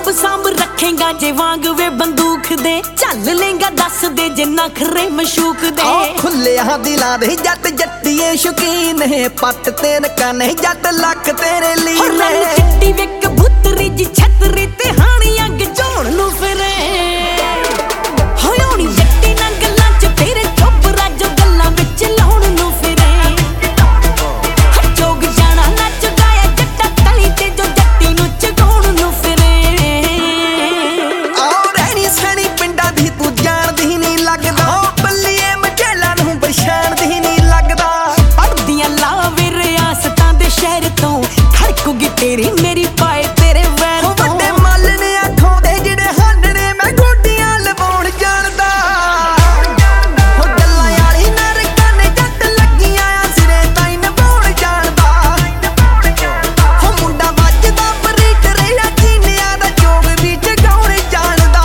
ਅੰਬ ਸਾਂਭ ਰੱਖੇਗਾ ਜੇ ਵਾਂਗ ਵੇ ਬੰਦੂਕ ਦੇ ਚੱਲ ਲੇਗਾ ਦੱਸ ਦੇ ਜੇ ਨਖਰੇ ਮਸ਼ੂਕ ਦੇ ਖੁੱਲਿਆ ਦਿਲਾਂ ਦੇ ਜੱਟ ਜੱਟੀਏ ਸ਼ੌਕੀਨ ਹੈ ਪੱਟ ਤੇ ਨਕਾਨੇ ਜੱਟ ਲੱਕ ਤੇਰੇ ਲਈ ਨੇ ਚਿੱਟੀ ਵੇ ਕਬੂਤਰੀ ਜੀ ਛਤਰੀ ਤੇ ਹਾਣੀ ਅੱਗ ਝੋਣ ਨੂੰ ਫਿਰੇ ਹੋਏ ਹੋਣੀ ਜੱਟੀ ਨਾਲ ਗੱਲਾਂ ਚ ਤੇਰੇ ਚੁੱਪ ਰਾਜ ਗੱਲਾਂ ਵਿੱਚ ਲਾਉਣ ਨੂੰ ਫਿਰੇ ਜੋਗ ਜਾਣਾ ਨੱਚ ਗਾਇਆ ਜੱਟਾ ਤਲੀ ਤੇ ਜੋ ਜੱਟੀ ਨੂੰ ਚਗਾਉਣ ਨੂੰ ਫਿਰੇ ਆਉ ਰਹਿਣੀ ਸਣੀ ਪਿੰਡਾਂ ਦੀ ਤੂੰ ਜਾਣਦੀ ਨਹੀਂ ਲੱਗਦਾ ਬੱਲੀਏ ਮਝੇਲਾਂ ਨੂੰ ਪਛਾਣਦੀ ਨਹੀਂ ਲੱਗਦਾ ਪੜਦੀਆਂ ਲਾਵੇ ਰਿਆਸਤਾਂ ਦੇ ਸ਼ਹਿਰ ਤੋਂ ਖੜਕੂਗੀ ਤੇਰੀ ਮੇਰੀ ਪਾਏ ਤੇਰੇ ਵੈਰ ਤੋਂ ਵੱਡੇ ਮੱਲ ਨੇ ਅੱਖੋਂ ਦੇ ਜਿਹੜੇ ਹੰਡਣੇ ਮੈਂ ਗੋਡੀਆਂ ਲਵਾਉਣ ਜਾਣਦਾ ਹੋ ਗੱਲਾਂ ਵਾਲੀ ਨਰਕਾਂ ਨੇ ਜੱਟ ਲੱਗੀਆਂ ਆ ਸਿਰੇ ਤਾਈਂ ਨਵਾਉਣ ਜਾਣਦਾ ਹੋ ਮੁੰਡਾ ਵੱਜਦਾ ਬਰੀਟਰ ਆ ਚੀਨਿਆਂ ਦਾ ਜੋਗ ਵੀ ਜਗਾਉਣ ਜਾਣਦਾ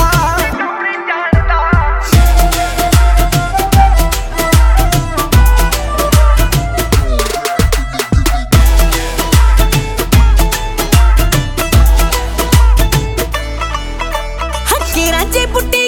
ਹਕੇਰਾਂ ਜੇ ਬੁੱਢੇ